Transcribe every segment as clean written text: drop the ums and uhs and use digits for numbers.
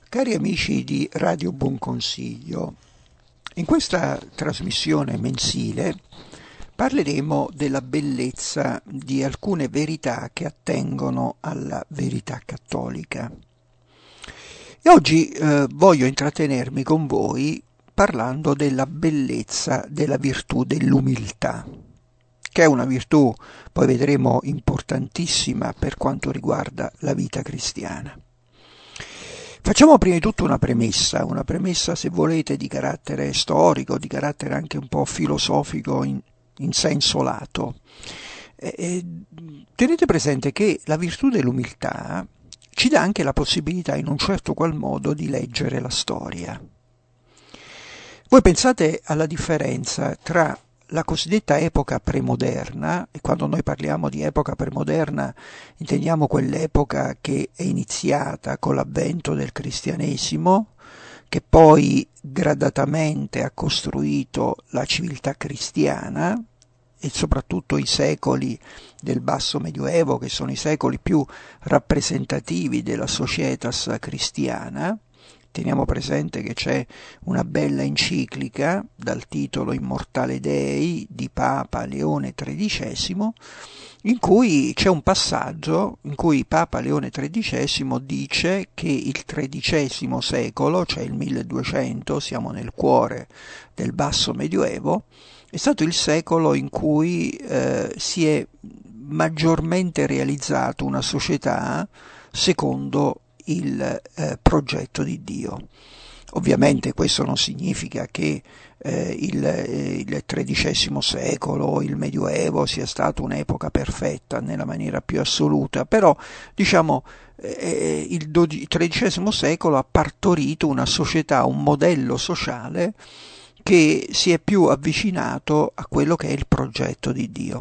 Cari amici di Radio Buon Consiglio, in questa trasmissione mensile parleremo della bellezza di alcune verità che attengono alla verità cattolica. E oggi voglio intrattenermi con voi parlando della bellezza della virtù dell'umiltà, che è una virtù, poi vedremo, importantissima per quanto riguarda la vita cristiana. Facciamo prima di tutto una premessa se volete di carattere storico, di carattere anche un po' filosofico in senso lato. Tenete presente che la virtù dell'umiltà ci dà anche la possibilità in un certo qual modo di leggere la storia. Voi pensate alla differenza tra la cosiddetta epoca premoderna, e quando noi parliamo di epoca premoderna intendiamo quell'epoca che è iniziata con l'avvento del cristianesimo, che poi gradatamente ha costruito la civiltà cristiana e soprattutto i secoli del basso medioevo, che sono i secoli più rappresentativi della societas cristiana. Teniamo presente che c'è una bella enciclica dal titolo Immortale Dei di Papa Leone XIII, in cui c'è un passaggio in cui Papa Leone XIII dice che il XIII secolo, cioè il 1200, siamo nel cuore del basso medioevo, è stato il secolo in cui si è maggiormente realizzato una società secondo il progetto di Dio. Ovviamente questo non significa che il XIII secolo, il Medioevo, sia stato un'epoca perfetta nella maniera più assoluta, però diciamo il XIII secolo ha partorito una società, un modello sociale che si è più avvicinato a quello che è il progetto di Dio.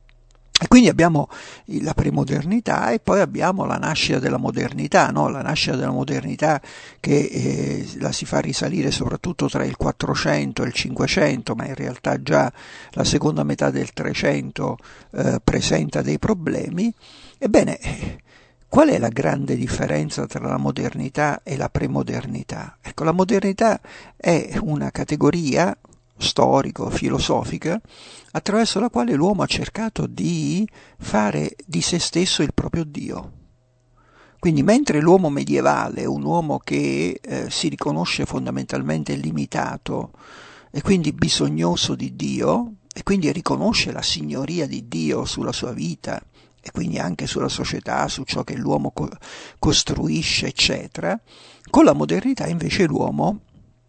E quindi abbiamo la premodernità e poi abbiamo la nascita della modernità, no? La nascita della modernità che la si fa risalire soprattutto tra il 400 e il 500, ma in realtà già la seconda metà del 300 presenta dei problemi. Ebbene, qual è la grande differenza tra la modernità e la premodernità? Ecco, la modernità è una categoria storico-filosofica attraverso la quale l'uomo ha cercato di fare di se stesso il proprio Dio. Quindi mentre l'uomo medievale è un uomo che si riconosce fondamentalmente limitato e quindi bisognoso di Dio, e quindi riconosce la signoria di Dio sulla sua vita e quindi anche sulla società, su ciò che l'uomo costruisce, eccetera, con la modernità invece l'uomo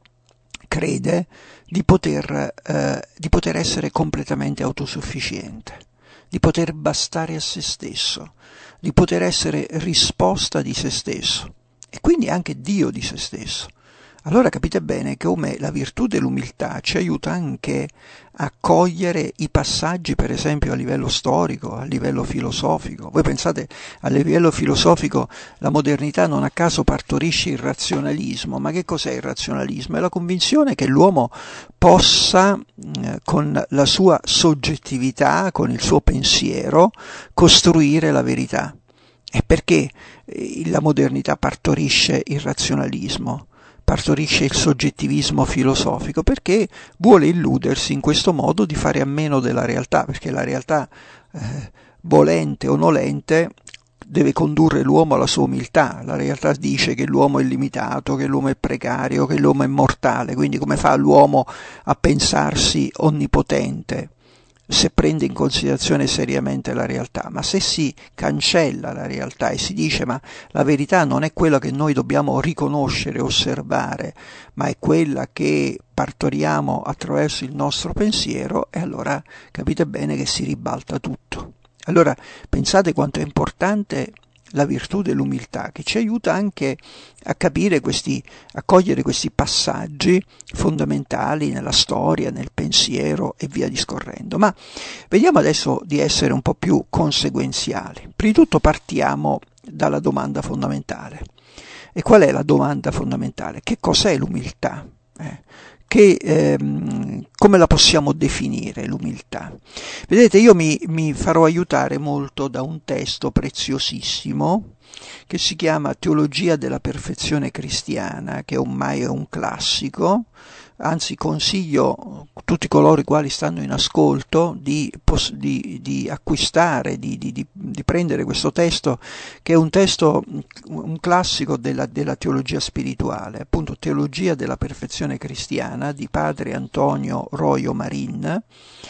crede di poter essere completamente autosufficiente, di poter bastare a se stesso, di poter essere risposta di se stesso e quindi anche Dio di se stesso. Allora capite bene che come la virtù dell'umiltà ci aiuta anche a cogliere i passaggi, per esempio a livello storico, a livello filosofico. Voi pensate, a livello filosofico la modernità non a caso partorisce il razionalismo, ma che cos'è il razionalismo? È la convinzione che l'uomo possa, con la sua soggettività, con il suo pensiero, costruire la verità. E perché la modernità partorisce il razionalismo? Partorisce il soggettivismo filosofico perché vuole illudersi in questo modo di fare a meno della realtà, perché la realtà, volente o nolente, deve condurre l'uomo alla sua umiltà. La realtà dice che l'uomo è limitato, che l'uomo è precario, che l'uomo è mortale, quindi come fa l'uomo a pensarsi onnipotente? Se prende in considerazione seriamente la realtà, ma se si cancella la realtà e si dice ma la verità non è quella che noi dobbiamo riconoscere, osservare, ma è quella che partoriamo attraverso il nostro pensiero, e allora capite bene che si ribalta tutto. Allora pensate quanto è importante la virtù dell'umiltà, che ci aiuta anche a capire a cogliere questi passaggi fondamentali nella storia, nel pensiero e via discorrendo. Ma vediamo adesso di essere un po' più conseguenziali. Prima di tutto partiamo dalla domanda fondamentale. E qual è la domanda fondamentale? Che cos'è l'umiltà? come la possiamo definire l'umiltà? Vedete, io mi farò aiutare molto da un testo preziosissimo che si chiama Teologia della perfezione cristiana, che ormai è un classico. Anzi, consiglio a tutti coloro i quali stanno in ascolto di acquistare, di prendere questo testo, che è un classico della teologia spirituale, appunto Teologia della perfezione cristiana di padre Antonio Royo Marin,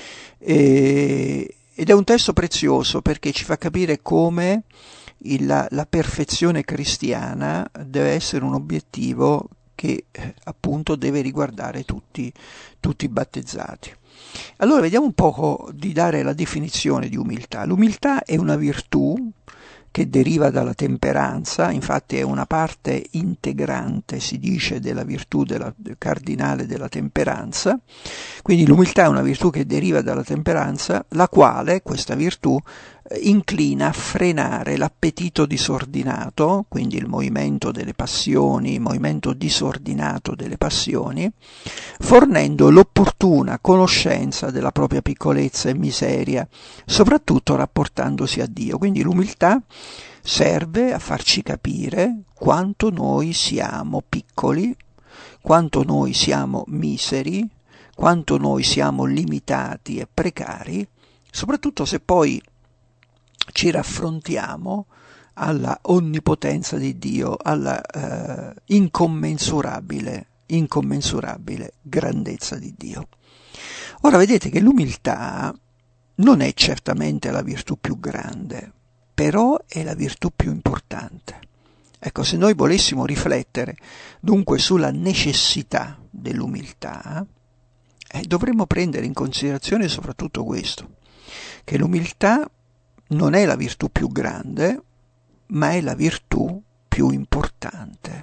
ed è un testo prezioso perché ci fa capire come la perfezione cristiana deve essere un obiettivo che appunto deve riguardare tutti i battezzati. Allora vediamo un poco di dare la definizione di umiltà. L'umiltà è una virtù che deriva dalla temperanza, infatti è una parte integrante, si dice, della virtù cardinale della temperanza. Quindi l'umiltà è una virtù che deriva dalla temperanza, la quale, questa virtù, inclina a frenare l'appetito disordinato, quindi il movimento delle passioni, il movimento disordinato delle passioni, fornendo l'opportuna conoscenza della propria piccolezza e miseria, soprattutto rapportandosi a Dio. Quindi l'umiltà serve a farci capire quanto noi siamo piccoli, quanto noi siamo miseri, quanto noi siamo limitati e precari, soprattutto se poi ci raffrontiamo alla onnipotenza di Dio, alla incommensurabile grandezza di Dio. Ora vedete che l'umiltà non è certamente la virtù più grande, però è la virtù più importante. Ecco, se noi volessimo riflettere dunque sulla necessità dell'umiltà, dovremmo prendere in considerazione soprattutto questo, che l'umiltà non è la virtù più grande, ma è la virtù più importante.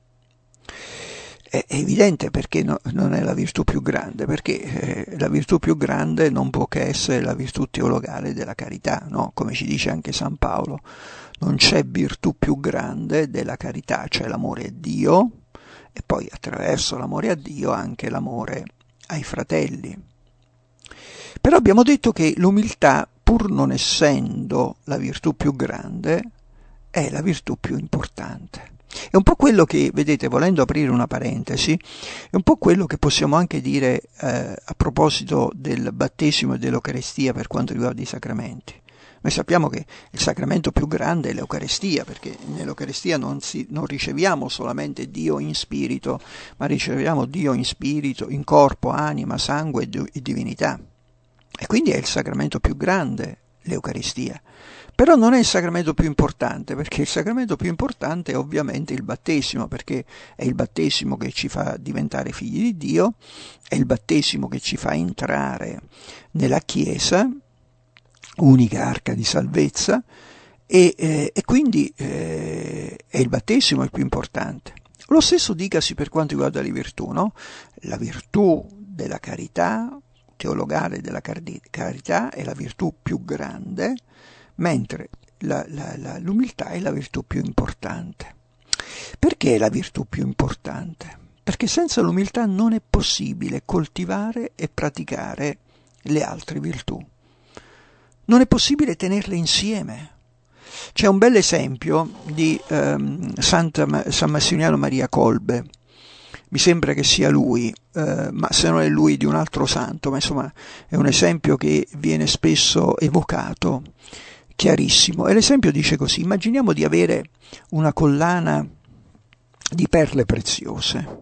È evidente perché non è la virtù più grande, perché la virtù più grande non può che essere la virtù teologale della carità, no? Come ci dice anche San Paolo, non c'è virtù più grande della carità, cioè l'amore a Dio e poi attraverso l'amore a Dio anche l'amore ai fratelli. Però abbiamo detto che l'umiltà, pur non essendo la virtù più grande, è la virtù più importante. È un po' quello che, vedete, volendo aprire una parentesi, è un po' quello che possiamo anche dire a proposito del battesimo e dell'Eucaristia per quanto riguarda i sacramenti. Noi sappiamo che il sacramento più grande è l'Eucaristia, perché nell'Eucaristia non riceviamo solamente Dio in spirito, ma riceviamo Dio in spirito, in corpo, anima, sangue e divinità. E quindi è il sacramento più grande, l'Eucaristia. Però non è il sacramento più importante, perché il sacramento più importante è ovviamente il battesimo, perché è il battesimo che ci fa diventare figli di Dio, è il battesimo che ci fa entrare nella Chiesa, unica arca di salvezza, e quindi è il battesimo il più importante. Lo stesso dicasi per quanto riguarda le virtù, no? La virtù della carità, teologale della carità, è la virtù più grande, mentre l'umiltà è la virtù più importante. Perché è la virtù più importante? Perché senza l'umiltà non è possibile coltivare e praticare le altre virtù. Non è possibile tenerle insieme. C'è un bel esempio di San Massimiliano Maria Kolbe. Mi sembra che sia lui, ma se non è lui di un altro santo, ma insomma è un esempio che viene spesso evocato, chiarissimo. E l'esempio dice così: immaginiamo di avere una collana di perle preziose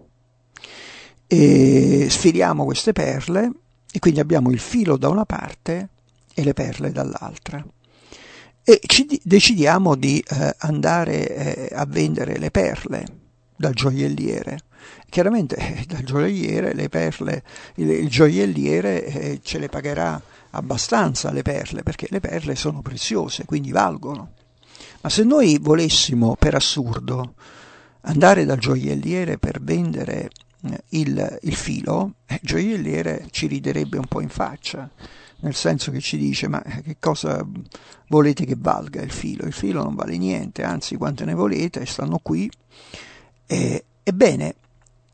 e sfiliamo queste perle e quindi abbiamo il filo da una parte e le perle dall'altra e decidiamo di andare a vendere le perle dal gioielliere. Chiaramente dal gioielliere le perle, il gioielliere ce le pagherà abbastanza le perle, perché le perle sono preziose, quindi valgono. Ma se noi volessimo per assurdo andare dal gioielliere per vendere il filo, il gioielliere ci riderebbe un po' in faccia, nel senso che ci dice: ma che cosa volete che valga il filo? Il filo non vale niente, anzi quante ne volete stanno qui. Ebbene,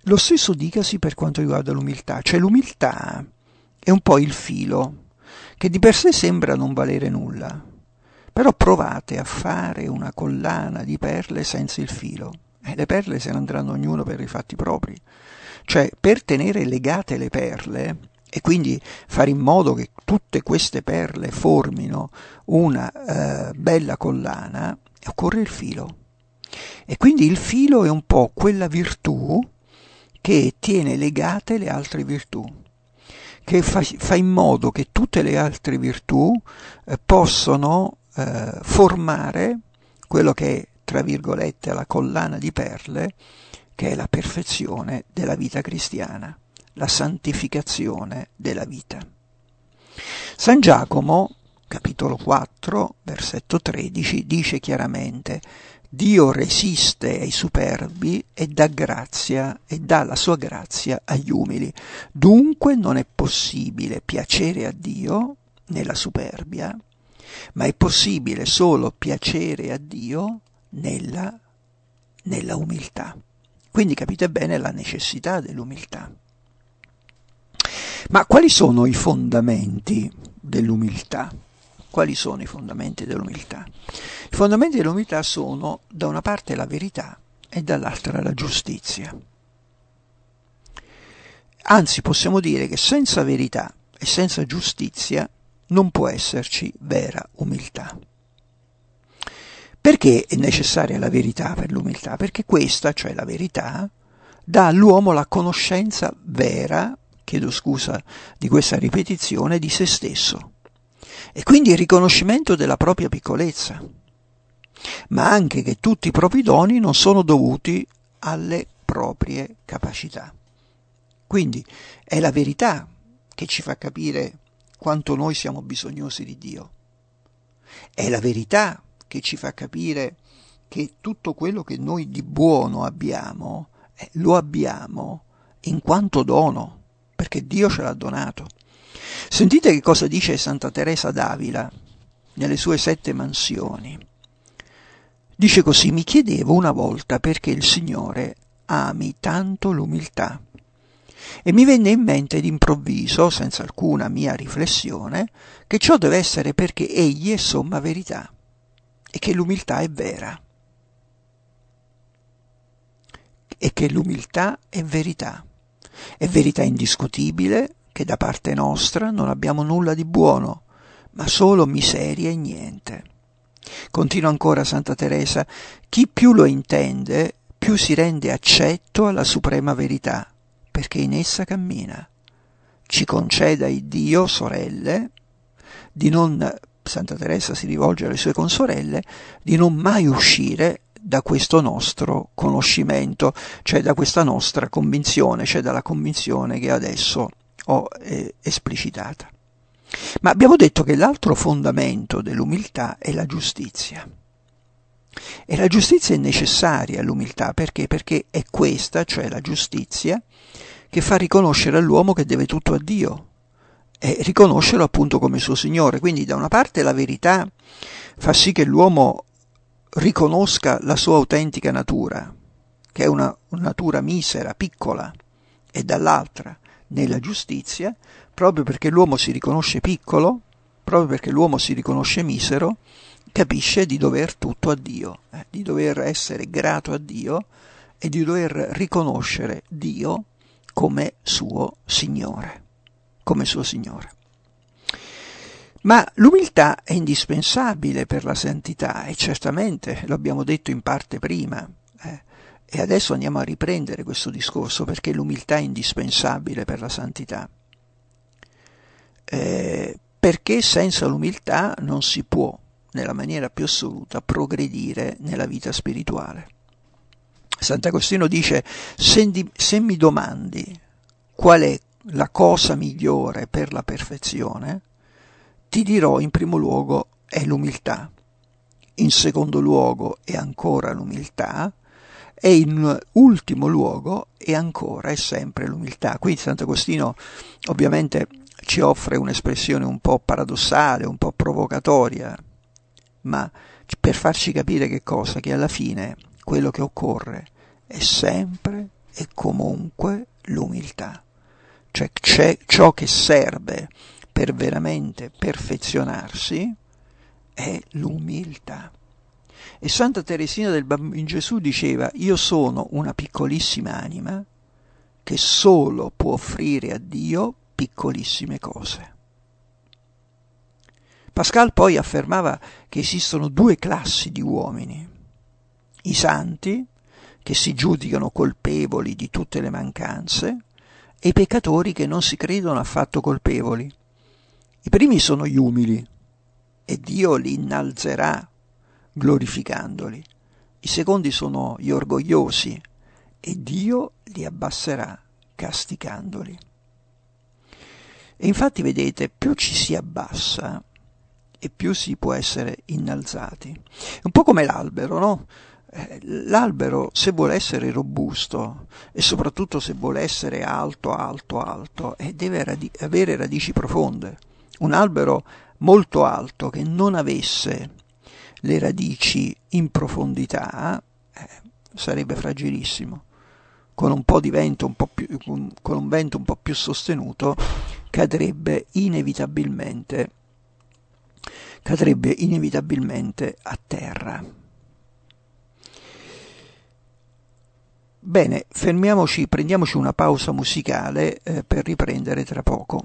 Lo stesso dicasi per quanto riguarda l'umiltà, cioè l'umiltà è un po' il filo che di per sé sembra non valere nulla, però provate a fare una collana di perle senza il filo e le perle se ne andranno ognuno per i fatti propri. Cioè, per tenere legate le perle e quindi fare in modo che tutte queste perle formino una bella collana, occorre il filo. E quindi il filo è un po' quella virtù che tiene legate le altre virtù, che fa in modo che tutte le altre virtù possono formare quello che è, tra virgolette, la collana di perle, che è la perfezione della vita cristiana, la santificazione della vita. San Giacomo, capitolo 4, versetto 13, dice chiaramente: Dio resiste ai superbi e dà grazia e dà la sua grazia agli umili. Dunque non è possibile piacere a Dio nella superbia, ma è possibile solo piacere a Dio nella umiltà. Quindi capite bene la necessità dell'umiltà. Ma quali sono i fondamenti dell'umiltà? Quali sono i fondamenti dell'umiltà? I fondamenti dell'umiltà sono da una parte la verità e dall'altra la giustizia. Anzi, possiamo dire che senza verità e senza giustizia non può esserci vera umiltà. Perché è necessaria la verità per l'umiltà? Perché questa, cioè la verità, dà all'uomo la conoscenza vera, chiedo scusa di questa ripetizione, di se stesso. E quindi il riconoscimento della propria piccolezza, ma anche che tutti i propri doni non sono dovuti alle proprie capacità. Quindi è la verità che ci fa capire quanto noi siamo bisognosi di Dio. È la verità che ci fa capire che tutto quello che noi di buono abbiamo, lo abbiamo in quanto dono, perché Dio ce l'ha donato. Sentite che cosa dice Santa Teresa d'Avila nelle sue 7 mansioni. Dice così: mi chiedevo una volta perché il Signore ami tanto l'umiltà e mi venne in mente d'improvviso, senza alcuna mia riflessione, che ciò deve essere perché Egli è somma verità e che l'umiltà è vera. E che l'umiltà è verità indiscutibile, che da parte nostra non abbiamo nulla di buono, ma solo miseria e niente. Continua ancora Santa Teresa: chi più lo intende, più si rende accetto alla suprema verità, perché in essa cammina. Ci conceda il Dio, sorelle, di non, Santa Teresa si rivolge alle sue consorelle, di non mai uscire da questo nostro conoscimento, cioè da questa nostra convinzione, cioè dalla convinzione che adesso ho esplicitata. Ma abbiamo detto che l'altro fondamento dell'umiltà è la giustizia. E la giustizia è necessaria all'umiltà perché? Perché è questa, cioè la giustizia, che fa riconoscere all'uomo che deve tutto a Dio e riconoscerlo appunto come suo Signore. Quindi da una parte la verità fa sì che l'uomo riconosca la sua autentica natura, che è una natura misera, piccola, e dall'altra nella giustizia, proprio perché l'uomo si riconosce piccolo, proprio perché l'uomo si riconosce misero, capisce di dover tutto a Dio, di dover essere grato a Dio e di dover riconoscere Dio come suo Signore, come suo Signore. Ma l'umiltà è indispensabile per la santità e certamente lo abbiamo detto in parte prima, e adesso andiamo a riprendere questo discorso perché l'umiltà è indispensabile per la santità. Perché senza l'umiltà non si può, nella maniera più assoluta, progredire nella vita spirituale. Sant'Agostino dice: se mi domandi qual è la cosa migliore per la perfezione, ti dirò in primo luogo è l'umiltà, in secondo luogo è ancora l'umiltà, e in ultimo luogo è ancora e sempre l'umiltà. Qui Sant'Agostino ovviamente ci offre un'espressione un po' paradossale, un po' provocatoria, ma per farci capire che cosa? Che alla fine quello che occorre è sempre è comunque l'umiltà. Cioè c'è ciò che serve per veramente perfezionarsi è l'umiltà. E Santa Teresina del Bambino Gesù diceva: io sono una piccolissima anima che solo può offrire a Dio piccolissime cose. Pascal poi affermava che esistono due classi di uomini: i santi, che si giudicano colpevoli di tutte le mancanze, e i peccatori che non si credono affatto colpevoli. I primi sono gli umili, e Dio li innalzerà glorificandoli. I secondi sono gli orgogliosi, e Dio li abbasserà castigandoli. E infatti, vedete, più ci si abbassa e più si può essere innalzati. È un po' come l'albero, no? L'albero, se vuole essere robusto e soprattutto se vuole essere alto, deve avere radici profonde. Un albero molto alto che non avesse le radici in profondità sarebbe fragilissimo. Con un po' di vento, con un vento un po' più sostenuto, cadrebbe inevitabilmente a terra. Bene, fermiamoci, prendiamoci una pausa musicale per riprendere tra poco.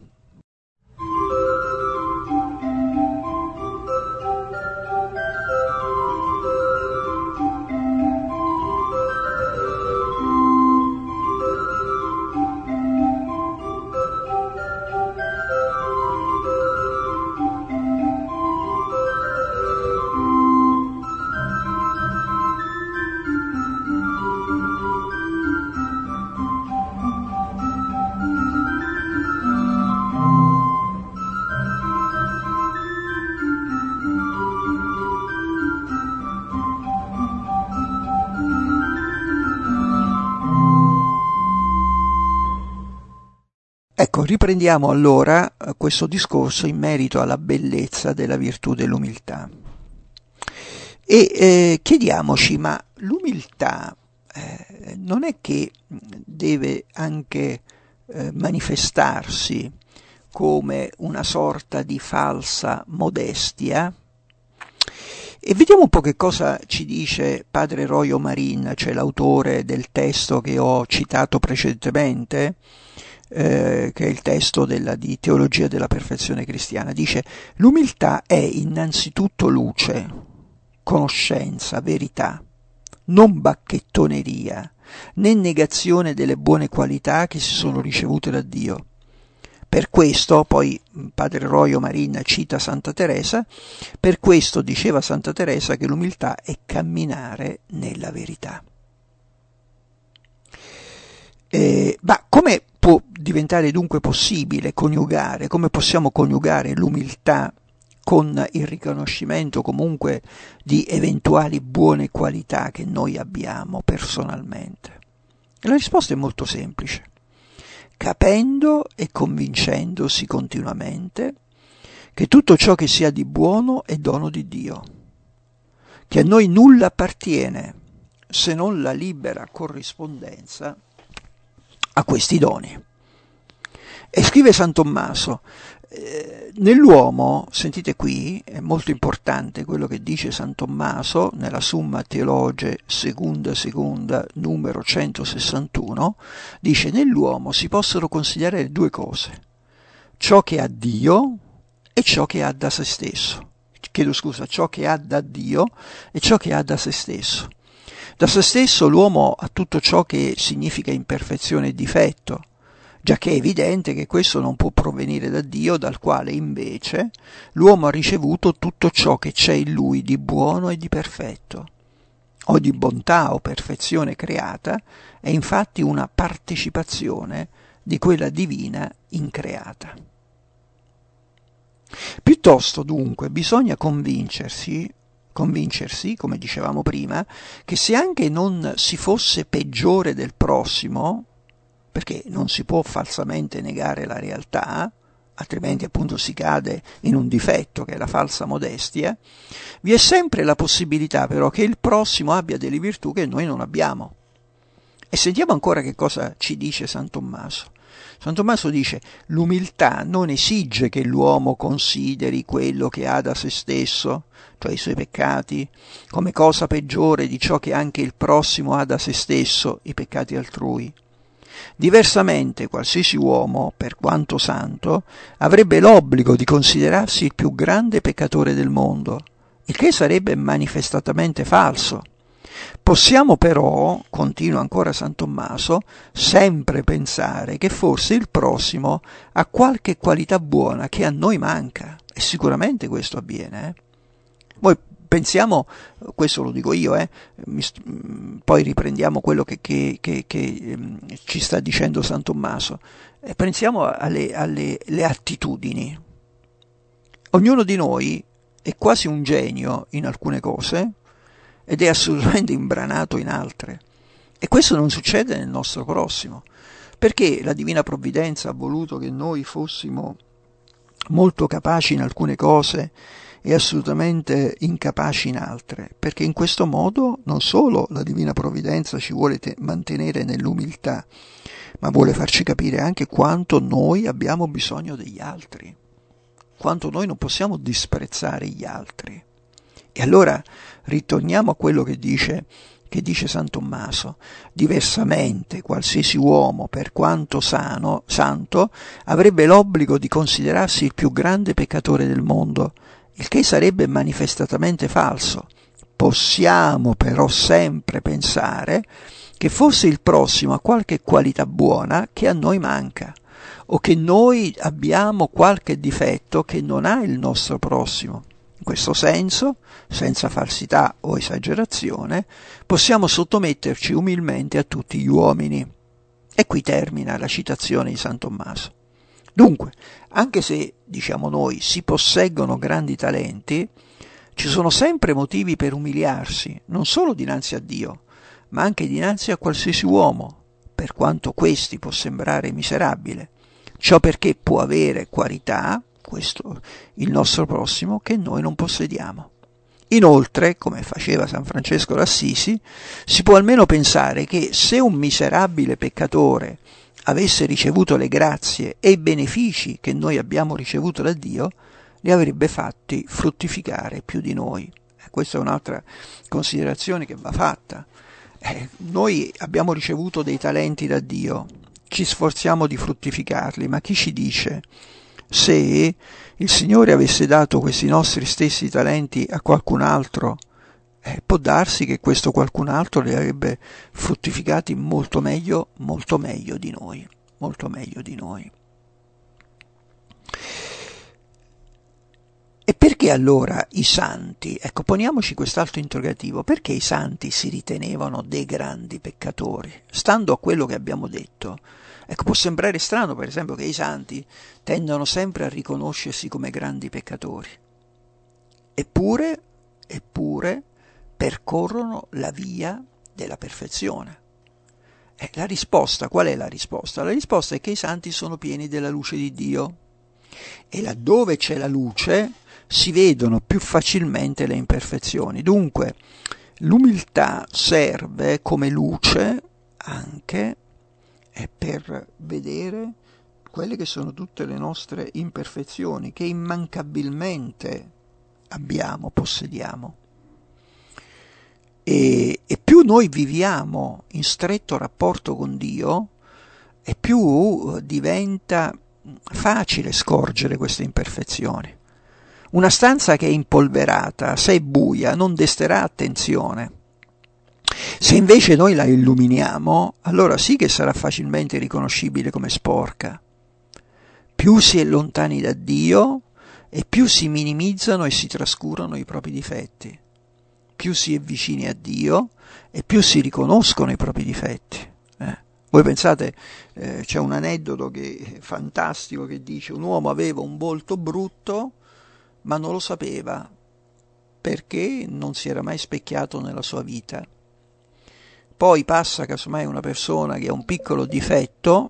Ecco, riprendiamo allora questo discorso in merito alla bellezza della virtù dell'umiltà. E chiediamoci, ma l'umiltà non è che deve anche manifestarsi come una sorta di falsa modestia? E vediamo un po' che cosa ci dice padre Royo Marin, cioè l'autore del testo che ho citato precedentemente, che è il testo di Teologia della Perfezione Cristiana. Dice: l'umiltà è innanzitutto luce, conoscenza, verità, non bacchettoneria, né negazione delle buone qualità che si sono ricevute da Dio. Per questo, poi padre Royo Marin cita Santa Teresa, per questo diceva Santa Teresa che l'umiltà è camminare nella verità. Ma come può diventare dunque possibile coniugare, come possiamo coniugare l'umiltà con il riconoscimento comunque di eventuali buone qualità che noi abbiamo personalmente? La risposta è molto semplice: capendo e convincendosi continuamente che tutto ciò che sia di buono è dono di Dio, che a noi nulla appartiene se non la libera corrispondenza a questi doni. E scrive San Tommaso: nell'uomo, sentite qui, è molto importante quello che dice San Tommaso nella Summa Theologiae seconda numero 161, dice: nell'uomo si possono considerare due cose, ciò che ha Dio e ciò che ha da se stesso. Ciò che ha da Dio e ciò che ha da se stesso. Da se stesso l'uomo ha tutto ciò che significa imperfezione e difetto, giacché è evidente che questo non può provenire da Dio, dal quale invece l'uomo ha ricevuto tutto ciò che c'è in lui di buono e di perfetto. Ogni bontà o perfezione creata è infatti una partecipazione di quella divina increata. Piuttosto dunque bisogna convincersi, come dicevamo prima, che se anche non si fosse peggiore del prossimo, perché non si può falsamente negare la realtà, altrimenti appunto si cade in un difetto che è la falsa modestia, vi è sempre la possibilità però che il prossimo abbia delle virtù che noi non abbiamo. E sentiamo ancora che cosa ci dice San Tommaso. San Tommaso dice: l'umiltà non esige che l'uomo consideri quello che ha da se stesso, cioè i suoi peccati, come cosa peggiore di ciò che anche il prossimo ha da se stesso, i peccati altrui. Diversamente, qualsiasi uomo, per quanto santo, avrebbe l'obbligo di considerarsi il più grande peccatore del mondo, il che sarebbe manifestatamente falso. Possiamo però, continua ancora San Tommaso, sempre pensare che forse il prossimo ha qualche qualità buona che a noi manca, e sicuramente questo avviene. Voi pensiamo, questo lo dico io, poi riprendiamo quello che ci sta dicendo San Tommaso, pensiamo alle attitudini. Ognuno di noi è quasi un genio in alcune cose, ed è assolutamente imbranato in altre. E questo non succede nel nostro prossimo, perché la Divina Provvidenza ha voluto che noi fossimo molto capaci in alcune cose e assolutamente incapaci in altre, perché in questo modo non solo la Divina Provvidenza ci vuole mantenere nell'umiltà, ma vuole farci capire anche quanto noi abbiamo bisogno degli altri, quanto noi non possiamo disprezzare gli altri. E allora ritorniamo a quello che dice San Tommaso: diversamente qualsiasi uomo, per quanto santo, avrebbe l'obbligo di considerarsi il più grande peccatore del mondo, il che sarebbe manifestatamente falso. Possiamo però sempre pensare che forse il prossimo ha qualche qualità buona che a noi manca, o che noi abbiamo qualche difetto che non ha il nostro prossimo. In questo senso, senza falsità o esagerazione, possiamo sottometterci umilmente a tutti gli uomini. E qui termina la citazione di San Tommaso. Dunque, anche se, diciamo noi, si posseggono grandi talenti, ci sono sempre motivi per umiliarsi, non solo dinanzi a Dio, ma anche dinanzi a qualsiasi uomo, per quanto questi può sembrare miserabile. Ciò perché può avere qualità, questo il nostro prossimo, che noi non possediamo. Inoltre, come faceva San Francesco d'Assisi, si può almeno pensare che se un miserabile peccatore avesse ricevuto le grazie e i benefici che noi abbiamo ricevuto da Dio, li avrebbe fatti fruttificare più di noi. Questa è un'altra considerazione che va fatta. Noi abbiamo ricevuto dei talenti da Dio, ci sforziamo di fruttificarli, ma chi ci dice se il Signore avesse dato questi nostri stessi talenti a qualcun altro, può darsi che questo qualcun altro li avrebbe fruttificati molto meglio di noi, molto meglio di noi. E perché allora i santi, ecco, poniamoci quest'altro interrogativo, perché i santi si ritenevano dei grandi peccatori? Stando a quello che abbiamo detto, ecco, può sembrare strano, per esempio, che i santi tendono sempre a riconoscersi come grandi peccatori. Eppure, percorrono la via della perfezione. La risposta, qual è la risposta? La risposta è che i santi sono pieni della luce di Dio. E laddove c'è la luce si vedono più facilmente le imperfezioni. Dunque, l'umiltà serve come luce anche per vedere quelle che sono tutte le nostre imperfezioni che immancabilmente possediamo. E più noi viviamo in stretto rapporto con Dio, e più diventa facile scorgere queste imperfezioni. Una stanza che è impolverata, se è buia, non desterà attenzione. Se invece noi la illuminiamo, allora sì che sarà facilmente riconoscibile come sporca. Più si è lontani da Dio e più si minimizzano e si trascurano i propri difetti. Più si è vicini a Dio e più si riconoscono i propri difetti. Voi pensate, c'è un aneddoto che è fantastico che dice: un uomo aveva un volto brutto ma non lo sapeva perché non si era mai specchiato nella sua vita. Poi passa casomai una persona che ha un piccolo difetto,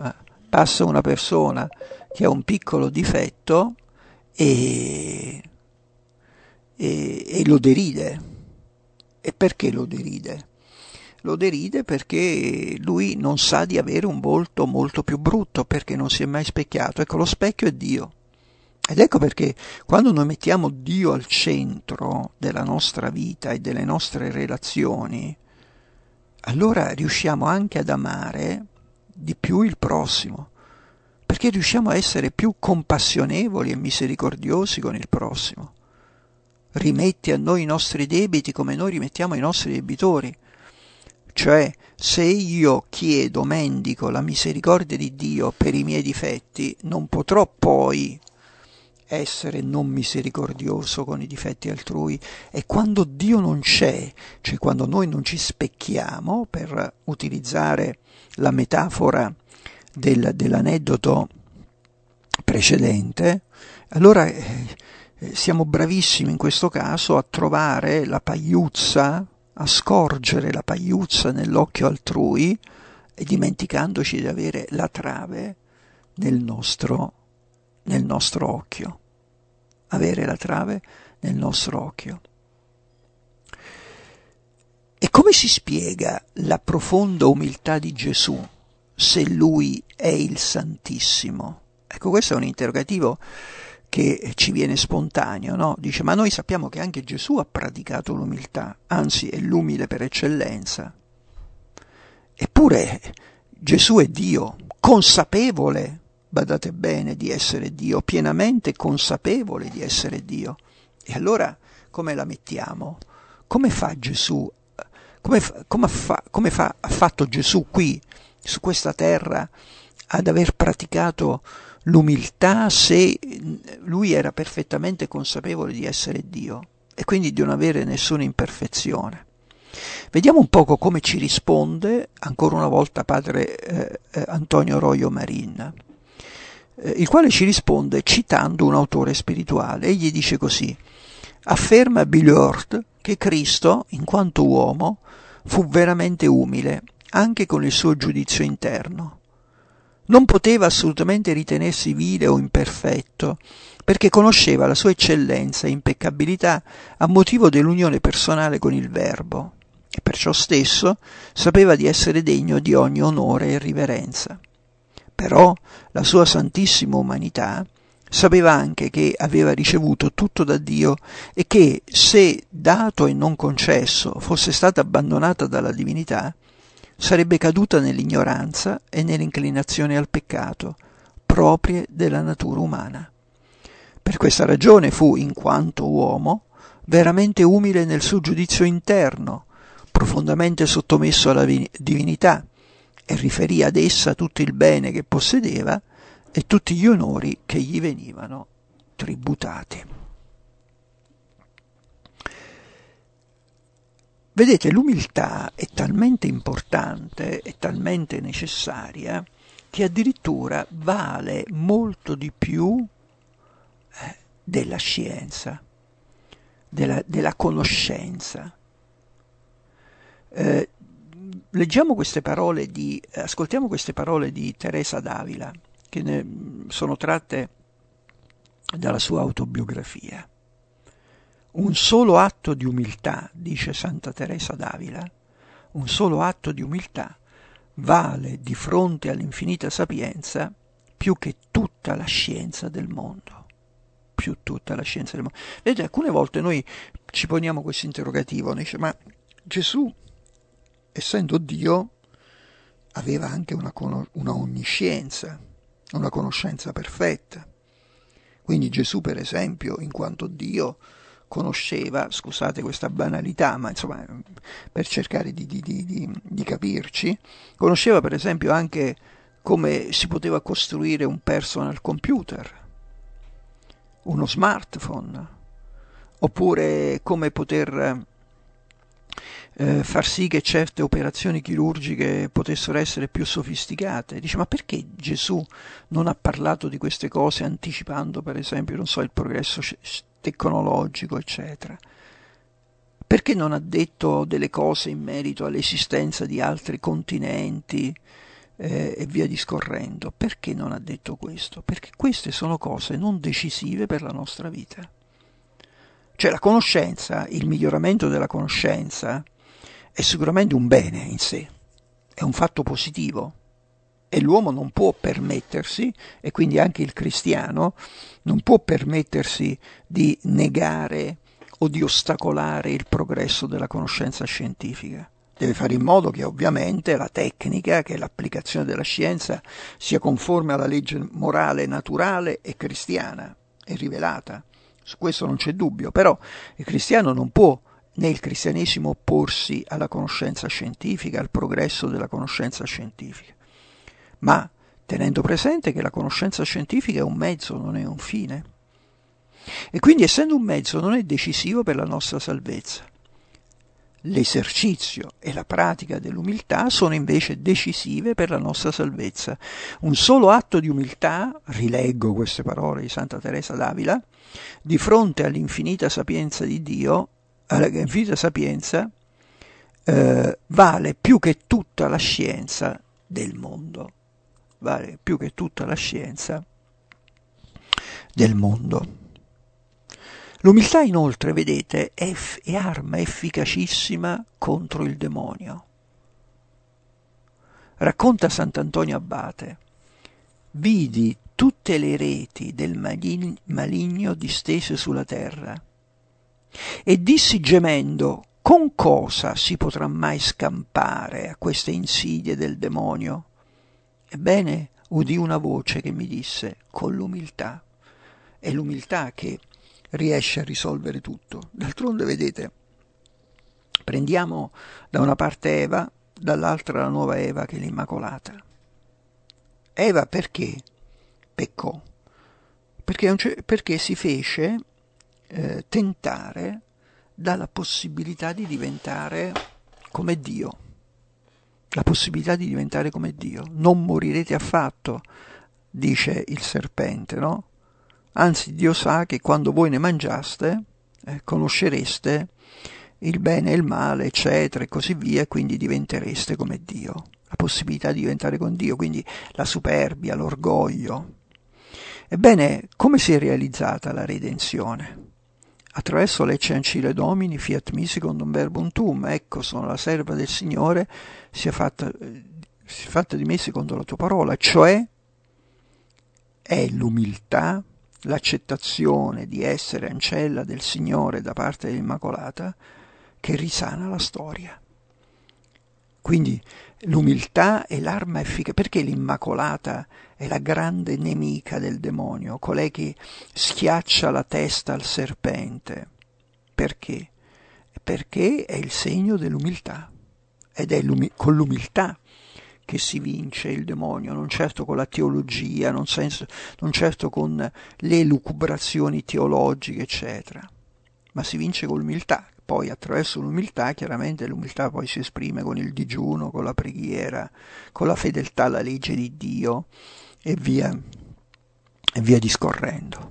e lo deride. E perché lo deride? lo deride perché lui non sa di avere un volto molto più brutto, perché non si è mai specchiato. Ecco, lo specchio è Dio. Ed ecco perché quando noi mettiamo Dio al centro della nostra vita e delle nostre relazioni, allora riusciamo anche ad amare di più il prossimo, perché riusciamo a essere più compassionevoli e misericordiosi con il prossimo. Rimetti a noi i nostri debiti come noi rimettiamo ai nostri debitori. Cioè, se io chiedo, mendico la misericordia di Dio per i miei difetti, non potrò poi essere non misericordioso con i difetti altrui. E quando Dio non c'è, cioè quando noi non ci specchiamo, per utilizzare la metafora dell'aneddoto precedente, allora siamo bravissimi in questo caso a trovare la pagliuzza, a scorgere la pagliuzza nell'occhio altrui e dimenticandoci di avere la trave nel nostro occhio. Avere la trave nel nostro occhio. E come si spiega la profonda umiltà di Gesù se Lui è il Santissimo? Ecco, questo è un interrogativo che ci viene spontaneo, no? Dice, ma noi sappiamo che anche Gesù ha praticato l'umiltà, anzi è l'umile per eccellenza. Eppure Gesù è Dio, consapevole, badate bene, di essere Dio, pienamente consapevole di essere Dio. E allora come la mettiamo? Come fa Gesù? Ha fatto Gesù qui, su questa terra, ad aver praticato l'umiltà se lui era perfettamente consapevole di essere Dio e quindi di non avere nessuna imperfezione? Vediamo un poco come ci risponde ancora una volta padre Antonio Roio Marin, il quale ci risponde citando un autore spirituale. Egli dice così: afferma Bill Hurt che Cristo, in quanto uomo, fu veramente umile anche con il suo giudizio interno. Non poteva assolutamente ritenersi vile o imperfetto, perché conosceva la sua eccellenza e impeccabilità a motivo dell'unione personale con il Verbo, e perciò stesso sapeva di essere degno di ogni onore e riverenza. Però la sua santissima umanità sapeva anche che aveva ricevuto tutto da Dio e che, se dato e non concesso fosse stata abbandonata dalla divinità, sarebbe caduta nell'ignoranza e nell'inclinazione al peccato, proprie della natura umana. Per questa ragione fu, in quanto uomo, veramente umile nel suo giudizio interno, profondamente sottomesso alla divinità, e riferì ad essa tutto il bene che possedeva e tutti gli onori che gli venivano tributati. Vedete, l'umiltà è talmente importante e talmente necessaria che addirittura vale molto di più della scienza, della conoscenza. Ascoltiamo queste parole di Teresa d'Avila, che sono tratte dalla sua autobiografia. Un solo atto di umiltà, dice Santa Teresa d'Avila, un solo atto di umiltà vale di fronte all'infinita sapienza più che tutta la scienza del mondo. Più tutta la scienza del mondo. Vedete, alcune volte noi ci poniamo questo interrogativo, dice, ma Gesù, essendo Dio, aveva anche una onniscienza, una conoscenza perfetta. Quindi Gesù, per esempio, in quanto Dio, conosceva, scusate questa banalità, ma insomma per cercare di capirci, conosceva per esempio anche come si poteva costruire un personal computer, uno smartphone, oppure come poter far sì che certe operazioni chirurgiche potessero essere più sofisticate. Dice, ma perché Gesù non ha parlato di queste cose anticipando, per esempio, non so, il progresso tecnologico, eccetera? Perché non ha detto delle cose in merito all'esistenza di altri continenti e via discorrendo? Perché non ha detto questo? Perché queste sono cose non decisive per la nostra vita. Cioè la conoscenza, il miglioramento della conoscenza è sicuramente un bene in sé, è un fatto positivo. E l'uomo non può permettersi, e quindi anche il cristiano, non può permettersi di negare o di ostacolare il progresso della conoscenza scientifica. Deve fare in modo che ovviamente la tecnica, che è l'applicazione della scienza, sia conforme alla legge morale naturale e cristiana e rivelata. Su questo non c'è dubbio, però il cristiano non può né il cristianesimo opporsi alla conoscenza scientifica, al progresso della conoscenza scientifica, ma tenendo presente che la conoscenza scientifica è un mezzo, non è un fine. E quindi, essendo un mezzo, non è decisivo per la nostra salvezza. L'esercizio e la pratica dell'umiltà sono invece decisive per la nostra salvezza. Un solo atto di umiltà, rileggo queste parole di Santa Teresa d'Avila, di fronte all'infinita sapienza di Dio, all'infinita sapienza, vale più che tutta la scienza del mondo. Vale più che tutta la scienza del mondo. L'umiltà, inoltre, vedete, è arma efficacissima contro il demonio. Racconta Sant'Antonio Abate: vidi tutte le reti del maligno distese sulla terra e dissi gemendo: con cosa si potrà mai scampare a queste insidie del demonio? Ebbene, udì una voce che mi disse: con l'umiltà. È l'umiltà che riesce a risolvere tutto. D'altronde, vedete, prendiamo da una parte Eva, dall'altra la nuova Eva, che è l'Immacolata. Eva perché peccò? Perché si fece tentare dalla possibilità di diventare come Dio. La possibilità di diventare come Dio. Non morirete affatto, dice il serpente, no? Anzi, Dio sa che quando voi ne mangiaste, conoscereste il bene e il male, eccetera, e così via, e quindi diventereste come Dio. La possibilità di diventare con Dio, quindi la superbia, l'orgoglio. Ebbene, come si è realizzata la redenzione? Attraverso l'ecce ancille Domini, fiat mi secundum verbum tuum. Ecco, sono la serva del Signore, sia fatta di me secondo la tua parola. Cioè, è l'umiltà, l'accettazione di essere ancella del Signore da parte dell'Immacolata che risana la storia. Quindi l'umiltà è l'arma efficace. Perché l'Immacolata è la grande nemica del demonio, colei che schiaccia la testa al serpente? Perché? Perché è il segno dell'umiltà, ed è con l'umiltà che si vince il demonio, non certo con la teologia, non certo con le elucubrazioni teologiche, eccetera, ma si vince con l'umiltà. Poi attraverso l'umiltà, chiaramente l'umiltà poi si esprime con il digiuno, con la preghiera, con la fedeltà alla legge di Dio e via discorrendo.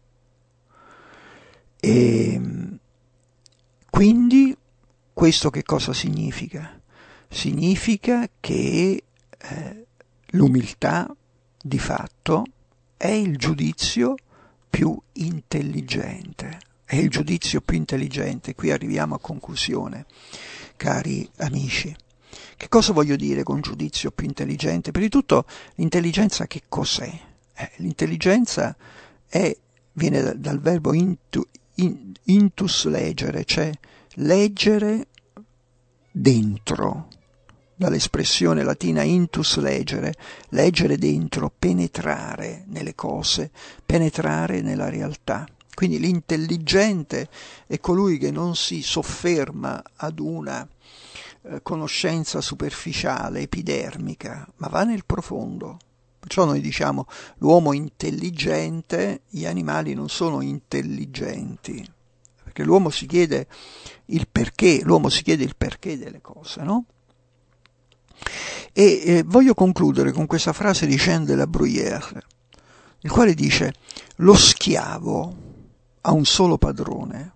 E quindi questo che cosa significa? Significa che l'umiltà di fatto è il giudizio più intelligente. È il giudizio più intelligente. Qui arriviamo a conclusione, cari amici. Che cosa voglio dire con giudizio più intelligente? Prima di tutto, l'intelligenza che cos'è? L'intelligenza viene dal verbo intus legere, cioè leggere dentro, dall'espressione latina intus legere, leggere dentro, penetrare nelle cose, penetrare nella realtà. Quindi l'intelligente è colui che non si sofferma ad una conoscenza superficiale, epidermica, ma va nel profondo. Perciò noi diciamo l'uomo intelligente, gli animali non sono intelligenti, perché l'uomo si chiede il perché delle cose, no? E voglio concludere con questa frase di Jean de la Bruyère, il quale dice: lo schiavo ha un solo padrone,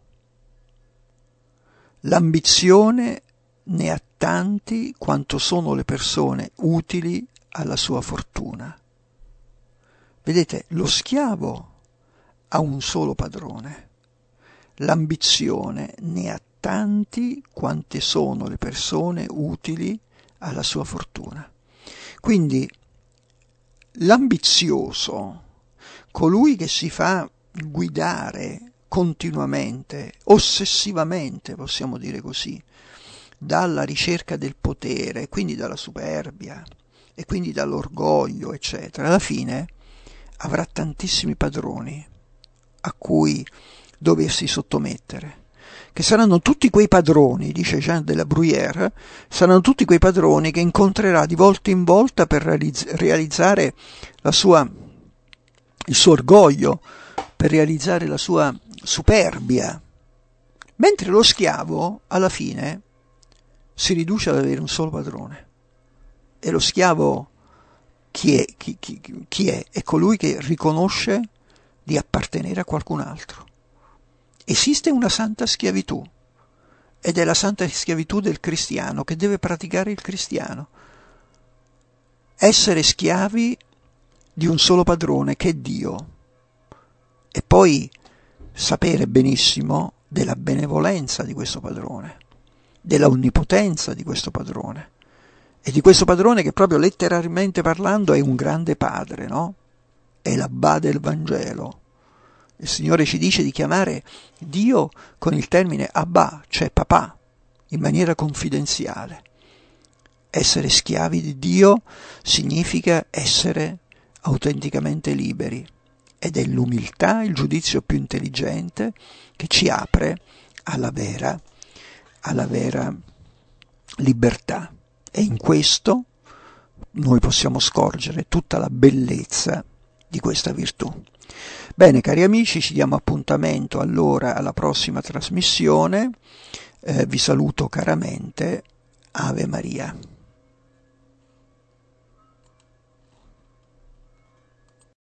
l'ambizione ne ha tanti quanto sono le persone utili alla sua fortuna. Vedete, lo schiavo ha un solo padrone, l'ambizione ne ha tanti quante sono le persone utili alla sua fortuna. Quindi l'ambizioso, colui che si fa guidare continuamente, ossessivamente, possiamo dire così, dalla ricerca del potere, quindi dalla superbia e quindi dall'orgoglio, eccetera, alla fine avrà tantissimi padroni a cui doversi sottomettere, che saranno tutti quei padroni, dice Jean de la Bruyère, saranno tutti quei padroni che incontrerà di volta in volta per realizzare il suo orgoglio, per realizzare la sua superbia, mentre lo schiavo alla fine si riduce ad avere un solo padrone. E lo schiavo chi è? Chi è? È colui che riconosce di appartenere a qualcun altro. Esiste una santa schiavitù, ed è la santa schiavitù del cristiano, che deve praticare il cristiano. Essere schiavi di un solo padrone, che è Dio, e poi sapere benissimo della benevolenza di questo padrone, della onnipotenza di questo padrone, e di questo padrone che proprio letteralmente parlando è un grande padre, no? È l'Abba del Vangelo. Il Signore ci dice di chiamare Dio con il termine Abba, cioè papà, in maniera confidenziale. Essere schiavi di Dio significa essere autenticamente liberi, ed è l'umiltà, il giudizio più intelligente, che ci apre alla vera libertà. E in questo noi possiamo scorgere tutta la bellezza di questa virtù. Bene, cari amici, ci diamo appuntamento allora alla prossima trasmissione. Vi saluto caramente. Ave Maria.